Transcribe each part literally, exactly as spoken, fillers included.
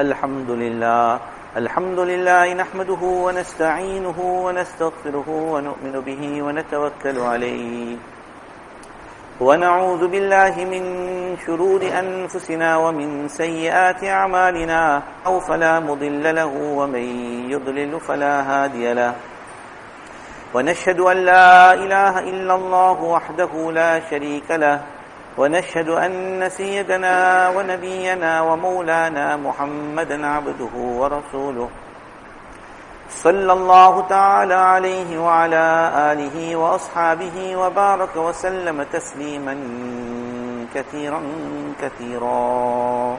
الحمد لله الحمد لله نحمده ونستعينه ونستغفره ونؤمن به ونتوكل عليه ونعوذ بالله من شرور أنفسنا ومن سيئات أعمالنا أو فلا مضل له ومن يضلل فلا هادي له ونشهد أن لا إله إلا الله وحده لا شريك له ونشهد أن سيدنا ونبينا ومولانا محمدا عبده ورسوله صلى الله تعالى عليه وعلى آله وأصحابه وبارك وسلم تسليما كثيرا كثيرا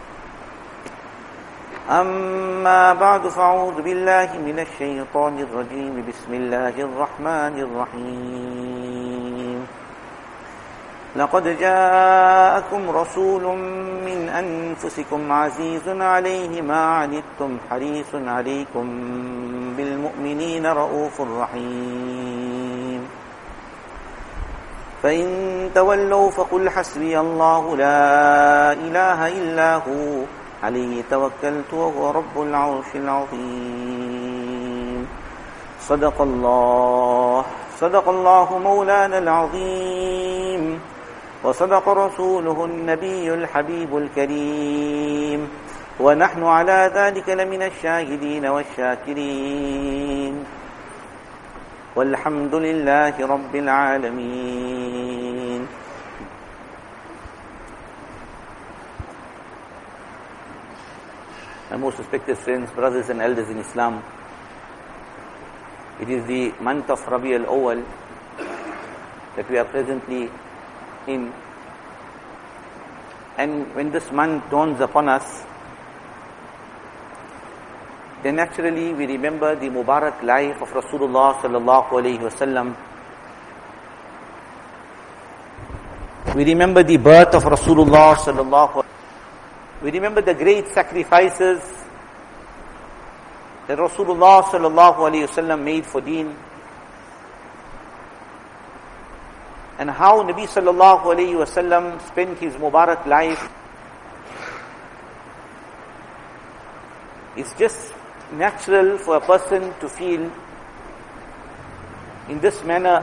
أما بعد فأعوذ بالله من الشيطان الرجيم بسم الله الرحمن الرحيم لقد جاءكم رسول من أنفسكم عزيز عليه ما عنتم حريص عليكم بالمؤمنين رؤوف رحيم فإن تولوا فقل حسبي الله لا إله إلا هو عليه توكلت وهو رب العرش العظيم صدق الله صدق الله مولانا العظيم وصدق رسوله النبي الحبيب الكريم ونحن على ذلك لمن الشاهدين والشاكرين والحمد لله رب العالمين. My most respected friends, brothers and elders in Islam, it is the month of Rabi al-Awwal that we are presently in, and when this month dawns upon us, then naturally we remember the Mubarak life of Rasulullah sallallahu alaihi wasallam. We remember the birth of Rasulullah sallallahu alaihi wasallam. We remember the great sacrifices that Rasulullah sallallahu alaihi wasallam made for deen, and how Nabi sallallahu alaihi wasallam spent his Mubarak life. It's just natural for a person to feel in this manner,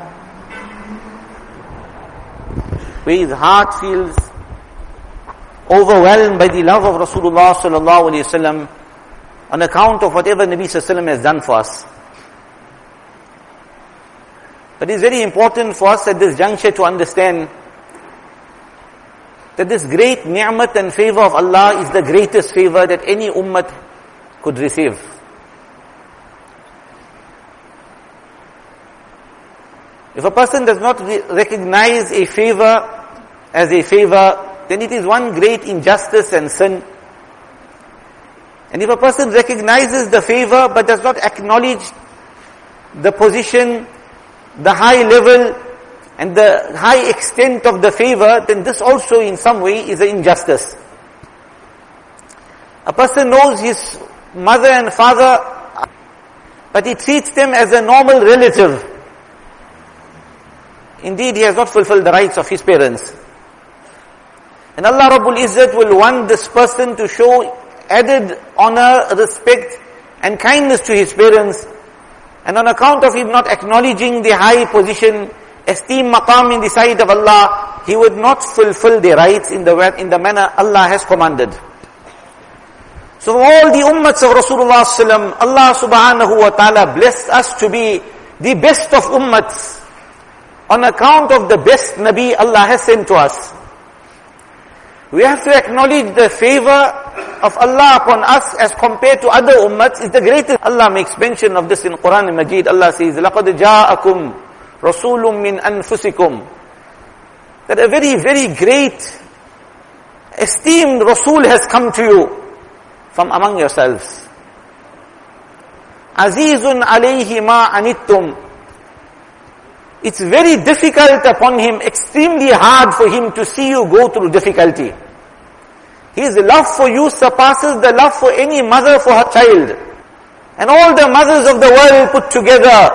where his heart feels overwhelmed by the love of Rasulullah sallallahu alaihi wasallam on account of whatever Nabi sallallahu alaihi wasallam has done for us. But it's very important for us at this juncture to understand that this great ni'mat and favor of Allah is the greatest favor that any ummah could receive. If a person does not re- recognize a favor as a favor, then it is one great injustice and sin. And if a person recognizes the favor but does not acknowledge the position, the high level and the high extent of the favor, then this also in some way is an injustice. A person knows his mother and father, but he treats them as a normal relative. Indeed, he has not fulfilled the rights of his parents. And Allah Rabbul Izzat will want this person to show added honor, respect and kindness to his parents. And on account of him not acknowledging the high position, esteem, maqam in the sight of Allah, he would not fulfill the rights in the in the manner Allah has commanded. So all the ummats of Rasulullah sallallahu alaihi wasallam, Allah subhanahu wa ta'ala blessed us to be the best of ummats on account of the best Nabi Allah has sent to us. We have to acknowledge the favor of Allah upon us as compared to other ummats is the greatest. Allah makes mention of this in Quran and Majid. Allah says, لَقَدْ جَاءَكُمْ رَسُولٌ مِّنْ أَنفُسِكُمْ. That a very, very great, esteemed Rasul has come to you from among yourselves. عَزِيزٌ عَلَيْهِ مَا عَنِتُّمْ. It's very difficult upon him, extremely hard for him to see you go through difficulty. His love for you surpasses the love for any mother for her child. And all the mothers of the world put together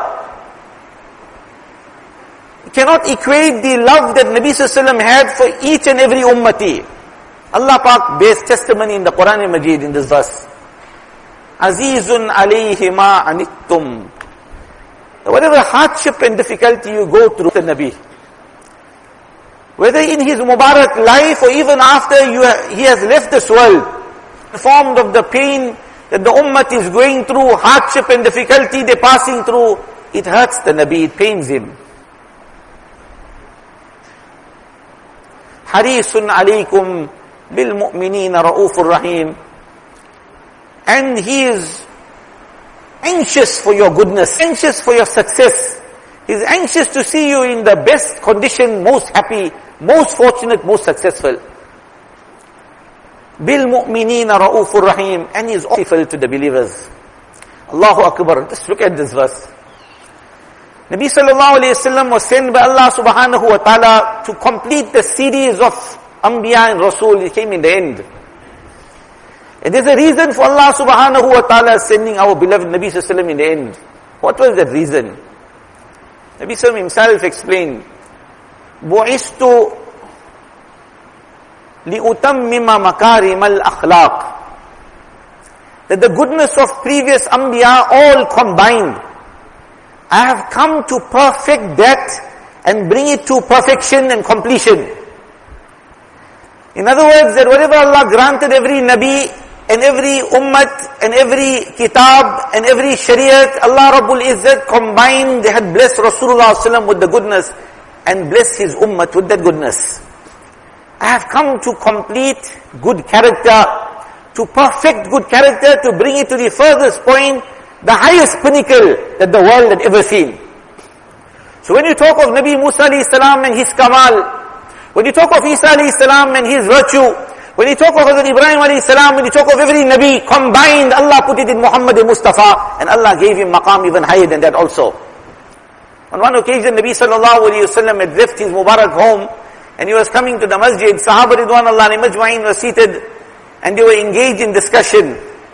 cannot equate the love that Nabi sallallahu alaihi wasallam had for each and every ummati. Allah Pak bears testimony in the Quran Majid in this verse. Azizun alayhi ma anittum. Whatever hardship and difficulty you go through, the Nabi, whether in his Mubarak life or even after you ha- he has left this world, informed of the pain that the ummah is going through, hardship and difficulty they're passing through, it hurts the Nabi, it pains him. Harisun alaykum bil mu'minina ra'ufur rahim. And he is anxious for your goodness, anxious for your success. He's anxious to see you in the best condition, most happy, most fortunate, most successful. Bil mu'minina ra'ufur rahim. And he is merciful to the believers. Allahu Akbar. Just look at this verse. Nabi sallallahu alayhi wasallam was sent by Allah subhanahu wa ta'ala to complete the series of Anbiya and Rasul. He came in the end. And there's a reason for Allah subhanahu wa ta'ala sending our beloved Nabi sallallahu alayhi wasallam in the end. What was that reason? Nabi sallallahu alayhi wasallam himself explained, Bu'istu li'utammima makarim al-akhlaq. That the goodness of previous Anbiya all combined, I have come to perfect that and bring it to perfection and completion. In other words, that whatever Allah granted every Nabi and every Ummat and every Kitab and every Shariat, Allah Rabbul Izzat combined, they had blessed Rasulullah sallallahu alaihi wasallam with the goodness and blessed his Ummat with that goodness. I have come to complete good character, to perfect good character, to bring it to the furthest point, the highest pinnacle that the world had ever seen. So when you talk of Nabi Musa alayhi salam and his kamal, when you talk of Isa alayhi salam and his virtue, when you talk of Hazrat Ibrahim alayhi salam, when you talk of every Nabi combined, Allah put it in Muhammad Mustafa, and Allah gave him maqam even higher than that also. On one occasion, Nabi sallallahu alayhi wasallam had left his Mubarak home, and he was coming to the masjid. Sahaba Ridwan Allah Majma'in were seated, and they were engaged in discussion.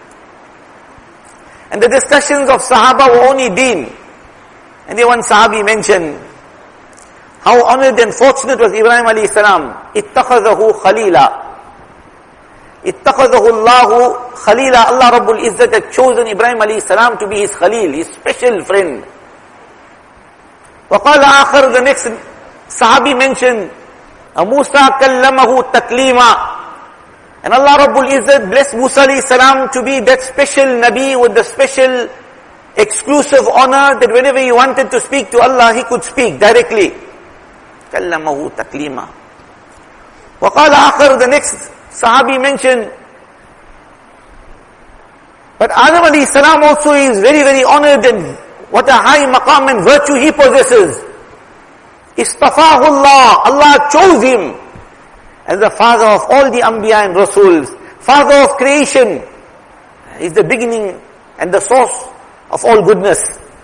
And the discussions of Sahaba were only deen. And then one Sahabi mentioned how honored and fortunate was Ibrahim alayhi salam. Ittakhadahu khalila. Ittakhadahu Allahu khalila. Allah Rabbul Izzat had chosen Ibrahim alayhi salam to be his khalil, his special friend. Waqala akhar, the next Sahabi mentioned, Musa kallamahu taklima. And Allah Rabbul Izzat blessed Musa alayhi salam to be that special Nabi with the special exclusive honor that whenever he wanted to speak to Allah, he could speak directly. Kallamahu taklima. Waqala akhar, the next Sahabi mentioned, but Adam alayhi salam also is very, very honored, and what a high maqam and virtue he possesses. Istafahu Allah. Allah chose him as the father of all the Anbiya and Rasuls, father of creation. He's the beginning and the source of all goodness.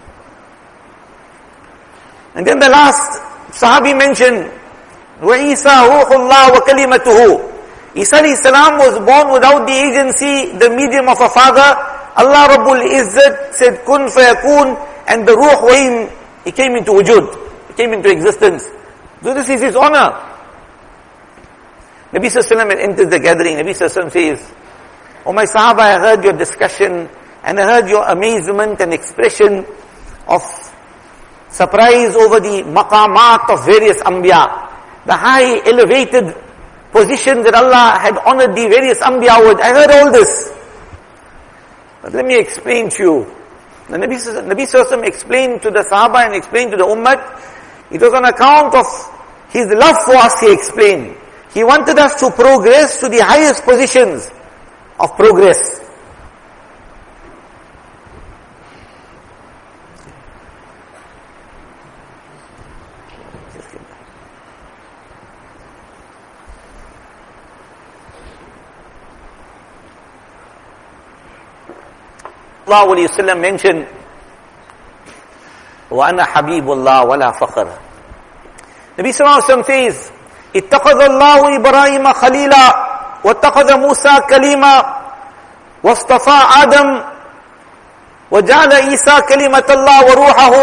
And then the last Sahabi mentioned, وَإِيسَى رُوحُ اللَّهِ وَكَلِمَتُهُ. Isa alayhi salam was born without the agency, the medium of a father. Allah Rabbul Izzat said, kun fayakun, and the ruh wa he came into wujud, he came into existence. So this is his honor. Nabi sallallahu alayhi wa sallam had entered the gathering. Nabi sallallahu alayhi wa sallam says, "O my Sahaba, I heard your discussion and I heard your amazement and expression of surprise over the maqamat of various Anbiya, the high elevated position that Allah had honored the various Anbiya with. I heard all this. But let me explain to you." The Nabi sallallahu alayhi wa sallam explained to the Sahaba and explained to the Ummah. It was on account of his love for us, he explained. He wanted us to progress to the highest positions of progress. Allah alayhi wa sallam mentioned, وَأَنَا حَبِيبُ اللَّهِ وَلَا فَخْرٍ. Nabi sallallahu alayhi wa sallam says, اتخذ الله إبراهيم خليلا واتخذ موسى كليما واصطفى آدم وجعل عيسى كلمة الله وروحه.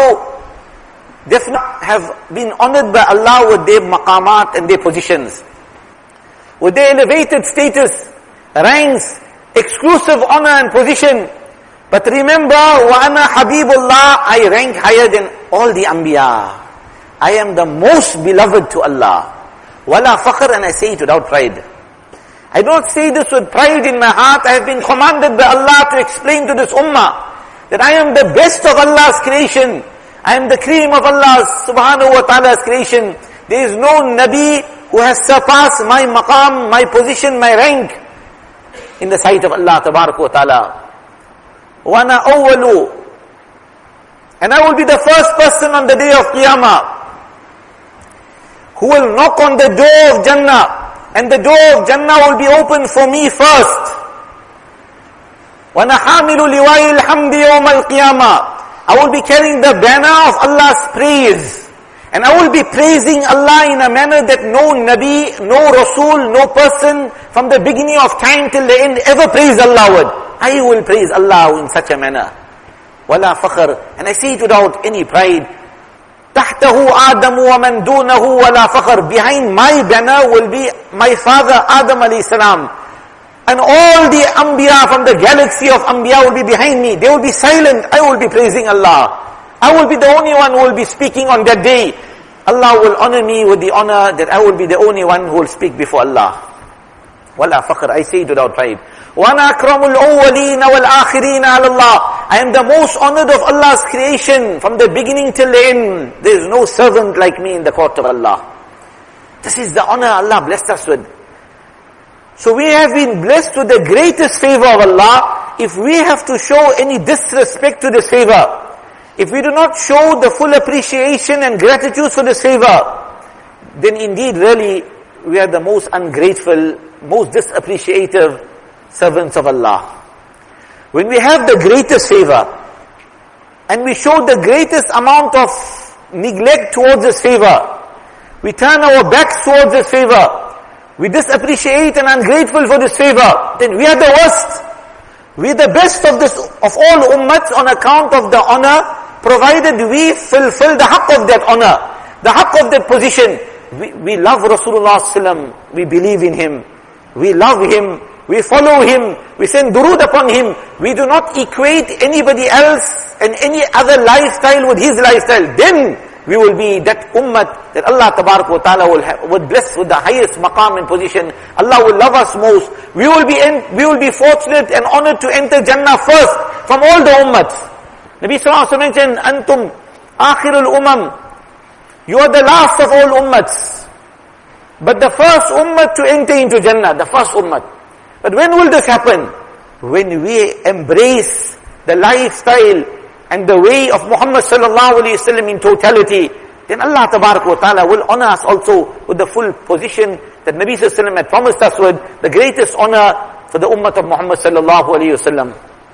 Definitely have been honored by Allah with their maqamat and their positions. with their elevated status, ranks, exclusive honor and position. But remember, وَأَنَا حَبِيبُ اللَّهِ, I rank higher than all the Anbiya. I am the most beloved to Allah. وَلَا فَخْرٍ, and I say it without pride. I don't say this with pride in my heart. I have been commanded by Allah to explain to this ummah that I am the best of Allah's creation. I am the cream of Allah's subhanahu wa ta'ala's creation. There is no Nabi who has surpassed my maqam, my position, my rank in the sight of Allah tabarak wa ta'ala. وَأَنَا أَوَّلُ, and I will be the first person on the day of Qiyamah who will knock on the door of Jannah, and the door of Jannah will be open for me first. وَأَنَا حَامِلُ لِوَاءِ الْحَمْدِ يَوْمَ الْقِيَامَةِ, I will be carrying the banner of Allah's praise. And I will be praising Allah in a manner that no Nabi, no Rasul, no person from the beginning of time till the end ever praised Allah with. I will praise Allah in such a manner. وَلَا فَخْرٍ, and I say it without any pride. تَحْتَهُ آدَمُ وَمَنْ دُونَهُ وَلَا فَخْرٍ, behind my banner will be my father Adam alayhi salam. And all the Anbiya from the galaxy of Anbiya will be behind me. They will be silent. I will be praising Allah. I will be the only one who will be speaking on that day. Allah will honor me with the honor that I will be the only one who will speak before Allah. وَلَا فَخْرٍ, I say it without pride. وَأَنَا أَكْرَمُ الْأَوَّلِينَ وَالْآخِرِينَ عَلَى اللَّهِ, I am the most honored of Allah's creation from the beginning till the end. There is no servant like me in the court of Allah. This is the honor Allah blessed us with. So we have been blessed with the greatest favor of Allah. If we have to show any disrespect to this favor, if we do not show the full appreciation and gratitude for this favor, then indeed really we are the most ungrateful, most disappreciative servants of Allah. When we have the greatest favor and we show the greatest amount of neglect towards this favor, we turn our backs towards this favor, we disappreciate and ungrateful for this favor, then we are the worst. We are the best of this, of all ummats on account of the honor, provided we fulfill the haqq of that honor, the haqq of that position. We, we love Rasulullah sallallahu alaihi wasallam, we believe in him, we love him, we follow him, we send durood upon him. We do not equate anybody else and any other lifestyle with his lifestyle. Then we will be that ummah that Allah tabarak wa ta'ala will, have, will bless with the highest maqam and position. Allah will love us most. We will be in, we will be fortunate and honored to enter Jannah first from all the ummats. Nabi sallallahu alaihi wasallam mentioned, Antum akhirul umam, you are the last of all ummats, but the first ummah to enter into Jannah, the first ummah. But when will this happen? When we embrace the lifestyle and the way of Muhammad sallallahu alaihi wasallam in totality, then Allah tabarak wa ta'ala will honor us also with the full position that Nabi sallallahu alaihi wasallam had promised us with, the greatest honor for the ummah of Muhammad sallallahu alaihi wasallam.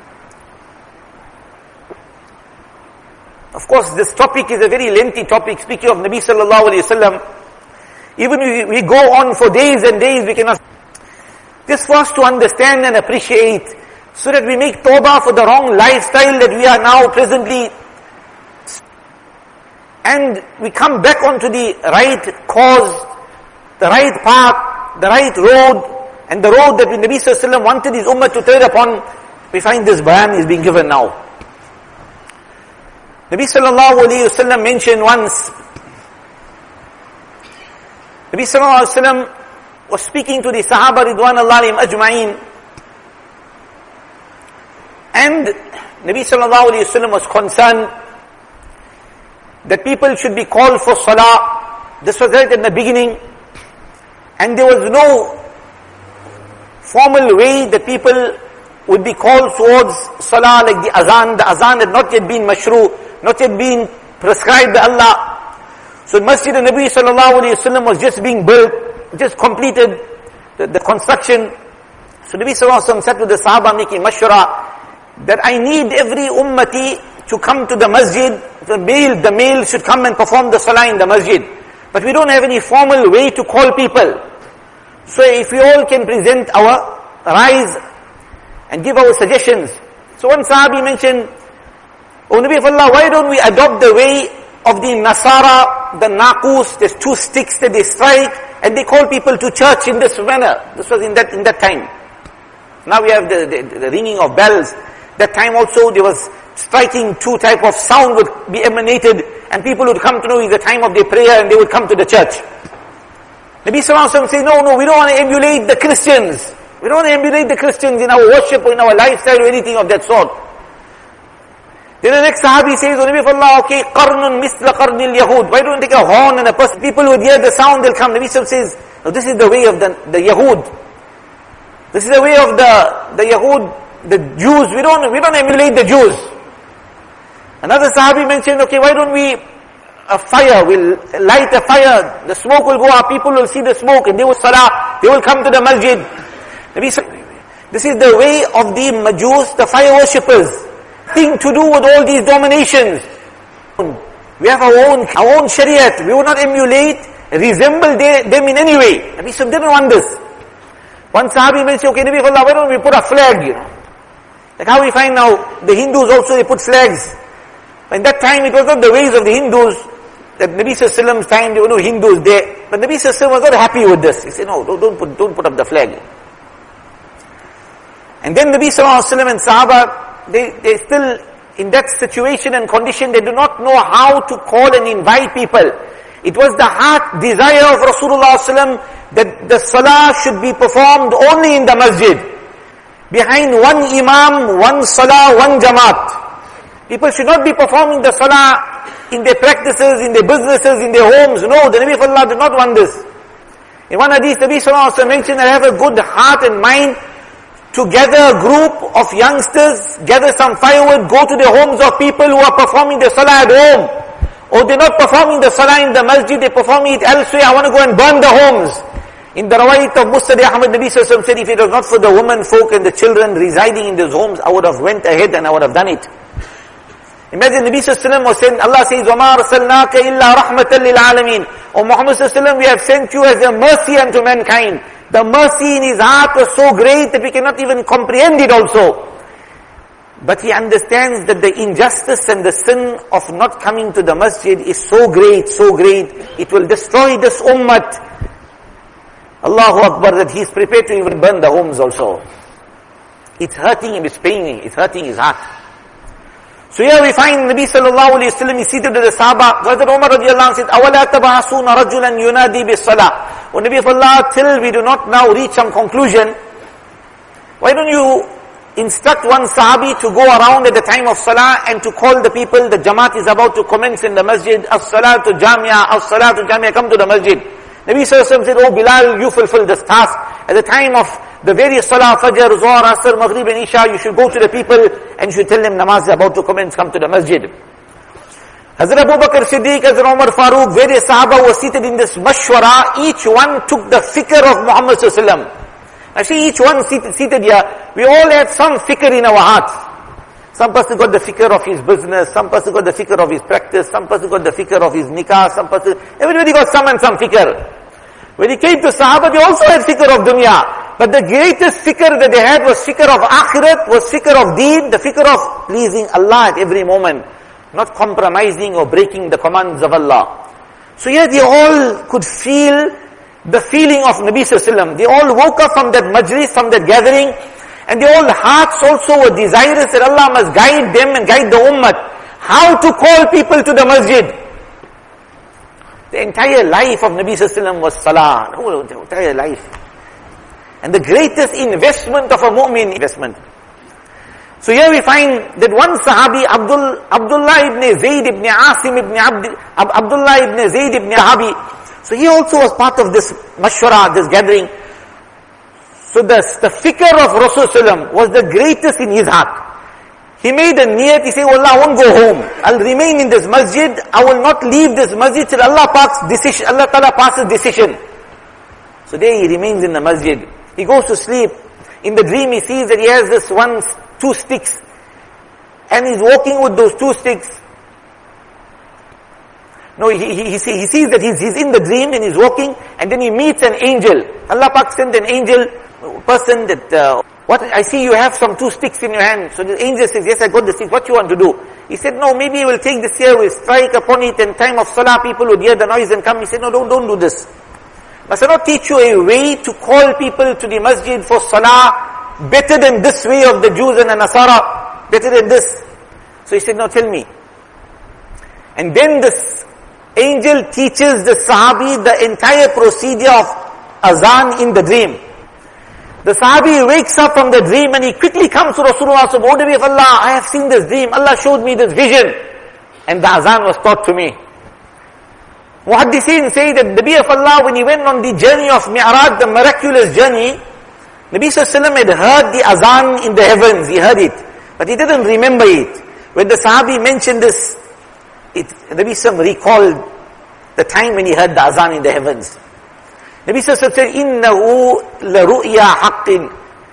Of course, this topic is a very lengthy topic, speaking of Nabi sallallahu alaihi wasallam. Even if we go on for days and days, we cannot. This for us to understand and appreciate, so that we make tawbah for the wrong lifestyle that we are now presently, and we come back onto the right cause, the right path, the right road, and the road that Nabi sallallahu alaihi wasallam wanted his ummah to tread upon. We find this bayan is being given now. Nabi sallallahu alaihi wasallam mentioned once, Nabi sallallahu alaihi wasallam was speaking to the Sahaba Ridwanullahi ajma'in, and Nabi sallallahu alaihi wasallam was concerned that people should be called for salah. This was right in the beginning, and there was no formal way that people would be called towards salah like the azan. The azan had not yet been mashru, not yet been prescribed by Allah. So Masjid al-Nabi sallallahu alayhi wasallam was just being built, just completed the, the construction. So Nabi sallallahu alayhi wasallam said to the Sahaba making mashwara that I need every ummati to come to the masjid. The male, the male should come and perform the salah in the masjid. But we don't have any formal way to call people. So if we all can present our rise and give our suggestions. So one Sahabi mentioned, O Nabi of Allah, why don't we adopt the way of the Nasara, the Naqus, there's two sticks that they strike, and they call people to church in this manner. This was in that, in that time. Now we have the, the, the ringing of bells. That time also there was striking two type of sound would be emanated, and people would come to know it's the time of their prayer, and they would come to the church. Nabi Sallallahu Alaihi Wasallam says, no, no, we don't want to emulate the Christians. We don't want to emulate the Christians in our worship or in our lifestyle or anything of that sort. Then the next Sahabi says, oh Nabi of Allah, okay, qarnun misla qarnil yahud. Why don't you take a horn and a person, people would hear the sound, they'll come. Nabi Sallallahu says, no, this is the way of the, the Yahud. This is the way of the, the Yahud, the Jews. We don't, we don't emulate the Jews. Another Sahabi mentioned, okay, why don't we, a fire, we'll light a fire, the smoke will go up, people will see the smoke, and they will salah, they will come to the masjid. Nabi said, this is the way of the Majus, the fire worshippers. Thing to do with all these dominations. We have our own, our own shariat. We will not emulate, resemble them in any way. Nabi said, didn't want this. One Sahabi may say, okay, Nabi Allah, why don't we put a flag, you know? Like how we find now, the Hindus also, they put flags. In that time, it was not the ways of the Hindus, that Nabi Sallallahu Alaihi Wasallam's time, there were no Hindus there. But Nabi Sallallahu Alaihi Wasallam was not happy with this. He said, no, don't put, don't put up the flag. And then Nabi Sallallahu Alaihi Wasallam and Sahaba, they, they still, in that situation and condition, they do not know how to call and invite people. It was the heart desire of Rasulullah Sallallahu Alaihi Wasallam that the salah should be performed only in the masjid. Behind one imam, one salah, one jamaat. People should not be performing the salah in their practices, in their businesses, in their homes. No, the Nabi of Allah did not want this. In one hadith, Nabi Sallallahu Alaihi Wasallam mentioned that have a good heart and mind to gather a group of youngsters, gather some firewood, go to the homes of people who are performing the salah at home. Or they're not performing the salah in the masjid, they're performing it elsewhere. I want to go and burn the homes. In the Rawait of Musnad Ahmad, Nabi Sallallahu Alaihi Wasallam said, if it was not for the women folk and the children residing in those homes, I would have went ahead and I would have done it. Imagine Nabi Sallallahu Alaihi Wasallam was saying, Allah says, وَمَا أَرْسَلْنَاكَ إِلَّا رَحْمَةً لِلْعَالَمِينَ. O Muhammad Sallallahu Alaihi Wasallam, we have sent you as a mercy unto mankind. The mercy in his heart was so great that we cannot even comprehend it also. But he understands that the injustice and the sin of not coming to the masjid is so great, so great, it will destroy this ummah. Allahu Akbar, that he is prepared to even burn the homes also. It's hurting him, it's paining him, it's hurting his heart. So here we find Nabi Sallallahu Alaihi Wasallam is seated with the Sahaba. Hazrat Umar radiallahu anhu said, أَوَلَا تَبَعَثُونَ رَجُلًا يُنَادِي بِالصَّلَاةِ. O Nabi of Allah, till we do not now reach some conclusion, why don't you instruct one Sahabi to go around at the time of Salah and to call the people, the Jamaat is about to commence in the masjid, as-salatu jamia, as-salatu jamia, come to the masjid. Nabi Sallallahu Alaihi Wasallam said, oh Bilal, you fulfill this task. At the time of the various Salah, Fajr, Zuhr, Asr, Maghrib and Isha, you should go to the people and you should tell them namaz is about to commence, come to the masjid. Hazrat Abu Bakr Siddiq, Hazrat Umar Farooq, various Sahaba were seated in this mashwara. Each one took the fikr of Muhammad Sallallahu Alaihi Wasallam. Actually, each one seated, seated here, we all have some fikr in our hearts. Some person got the fikr of his business, some person got the fikr of his practice, some person got the fikr of his nikah, some person, everybody got some and some fikr. When he came to Sahaba, they also had fikr of dunya. But the greatest fikr that they had was fikr of akhirat, was fikr of deen, the fikr of pleasing Allah at every moment, not compromising or breaking the commands of Allah. So here they all could feel the feeling of Nabi Sallallahu Alaihi Wasallam. They all woke up from that majlis, from that gathering, and their all hearts also were desirous that Allah must guide them and guide the ummah. How to call people to the masjid. The entire life of Nabi Sallallahu Alaihi Wasallam was salah. No, the entire life. And the greatest investment of a mu'min investment. So here we find that one Sahabi, Abdul, Abdullah ibn Zayd ibn Asim ibn Abd, Abdullah ibn Zayd ibn Sahabi. So he also was part of this mashwara, this gathering. So the, the fikr of Rasulullah was the greatest in his heart. He made a niyat, he said, oh Allah, I won't go home. I'll remain in this masjid. I will not leave this masjid till Allah passes decision, Allah Ta'ala passes decision. So there he remains in the masjid. He goes to sleep. In the dream he sees that he has this one, two sticks. And he's walking with those two sticks. No, he, he, he, see, he sees that he's, he's in the dream and he's walking, and then he meets an angel. Allah Pak sent an angel, person that, uh, what, I see you have some two sticks in your hand. So the angel says, yes, I got the sticks, what you want to do? He said, no, maybe we'll take this here, we'll strike upon it, and time of salah people would hear the noise and come. He said, no, don't, don't do this. Must I not teach you a way to call people to the masjid for salah better than this way of the Jews and the Nasara? Better than this? So he said, no, tell me. And then this angel teaches the Sahabi the entire procedure of azan in the dream. The Sahabi wakes up from the dream and he quickly comes to Rasulullah, says, O Nabi of Allah, I have seen this dream. Allah showed me this vision. And the azan was taught to me. Muhaddithin say that Nabi of Allah, when he went on the journey of Mi'raj, the miraculous journey, Nabi Sallallahu Alaihi Wasallam had heard the azan in the heavens. He heard it. But he didn't remember it. When the Sahabi mentioned this, it, Nabi Sallallahu recalled the time when he heard the azan in the heavens. Nabi Sallallahu said, "Innahu la ru'ya haqqin."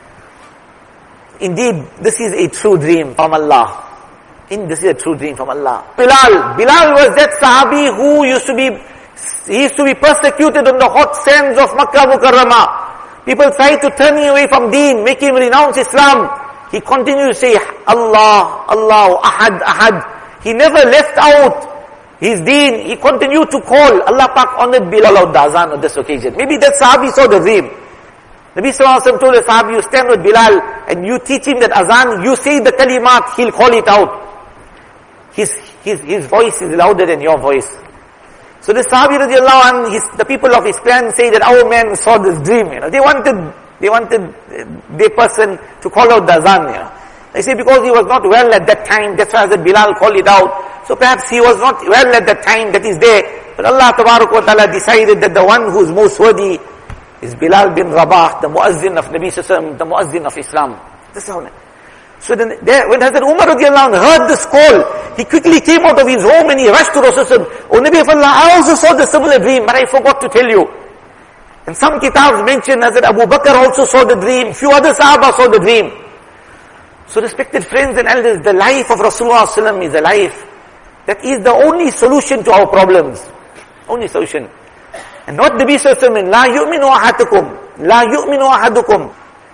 Indeed, this is a true dream from Allah. In this is a true dream from Allah. Bilal, Bilal was that Sahabi who used to be, he used to be persecuted on the hot sands of Makkah Mukarramah. People tried to turn him away from Deen, make him renounce Islam. He continued to say, Allah, Allah, Ahad, Ahad. He never left out his deen. He continued to call. Allah Pak honored Bilal of the azan on this occasion. Maybe that Sahabi saw the dream. Nabi Sallallahu Alaihi Wasallam told the Sahabi, you stand with Bilal and you teach him that azan, you say the kalimat, he'll call it out. His, his, his voice is louder than your voice. So the Sahabi radiallahu anh, his, the people of his clan say that our man saw this dream, you know. They wanted, they wanted their person to call out the azan, you know. They say because he was not well at that time, that's why Hazrat Bilal called it out. So perhaps he was not well at that time, that is there. But Allah Tabarak wa Ta'ala decided that the one who is most worthy is Bilal bin Rabah, the muazzin of Nabi Sallallahu Alaihi Wasallam, the muazzin of Islam. This is how. So then, there, when Hazrat Umar radiallahu anh heard this call, he quickly came out of his home and he rushed to Rasulullah. O Nabi of Allah, I also saw the similar dream, but I forgot to tell you. And some kitabs mention Hazrat Abu Bakr also saw the dream, few other Sahaba saw the dream. So respected friends and elders, the life of Rasulullah Sallallahu Alaihi Wasallam is a life that is the only solution to our problems. Only solution. And not Nabi Sallallahu Alaihi Wasallam, La yu'minu ahadukum, La yu'minu ahadukum.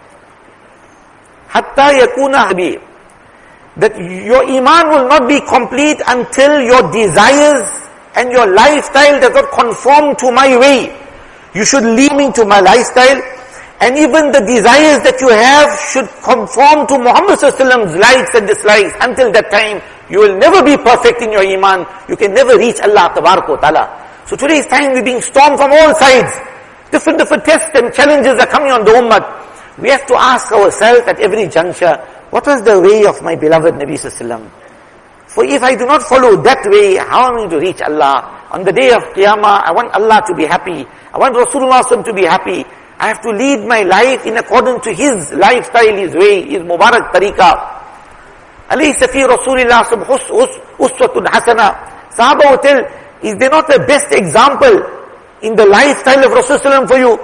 Hatta yakuna habi. That your iman will not be complete until your desires and your lifestyle does not conform to my way. You should lead me to my lifestyle, and even the desires that you have should conform to Muhammad Sallallahu Alaihi Wasallam's likes and dislikes. Until that time, you will never be perfect in your iman. You can never reach Allah Tabaraka wa Ta'ala. So today's time we're being stormed from all sides. Different different tests and challenges are coming on the ummah. We have to ask ourselves at every juncture, what was the way of my beloved Nabi Sallallahu Alaihi Wasallam? For if I do not follow that way, how am I going to reach Allah? On the day of Qiyamah, I want Allah to be happy. I want Rasulullah Sallallahu Alaihi Wasallam to be happy. I have to lead my life in accordance to his lifestyle, his way, his Mubarak tariqah. Alaysa fi Rasulillah uswatun hasana. Sahaba will tell, is there not the best example in the lifestyle of Rasulullah for you?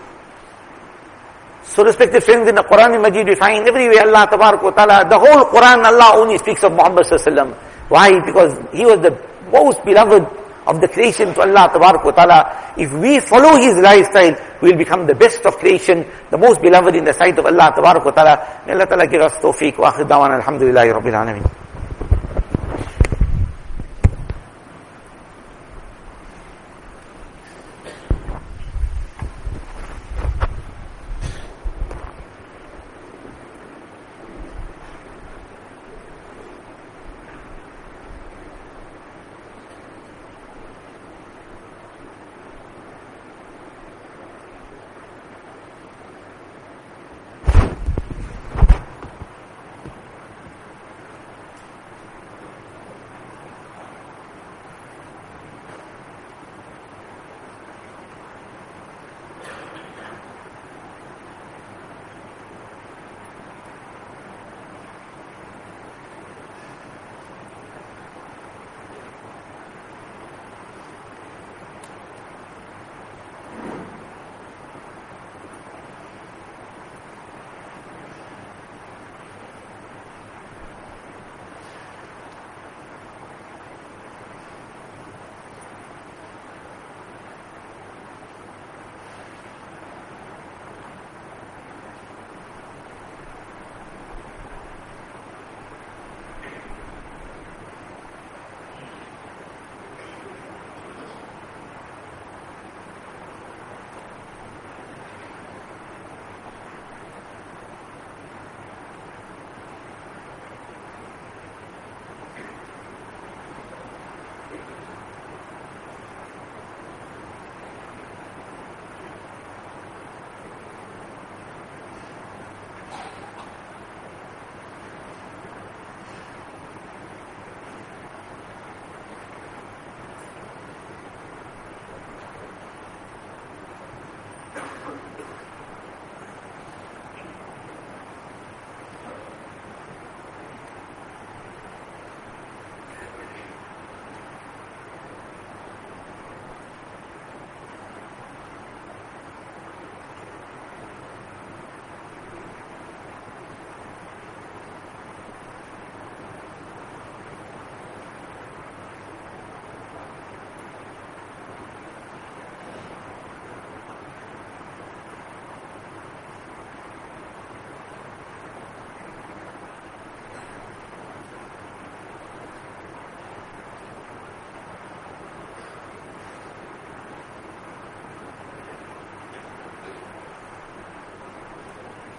So respected friends, in the Quran Majid we find everywhere Allah Tabarak wa Ta'ala, the whole Quran Allah only speaks of Muhammad Sallallahu Alaihi Wasallam. Why? Because he was the most beloved of the creation to Allah Tabarak wa Ta'ala. If we follow his lifestyle, we will become the best of creation, the most beloved in the sight of Allah Tabarak wa Ta'ala. May Allah Ta'ala give us tawfiq wa akhir dawana alhamdulillahi rabbil alameen.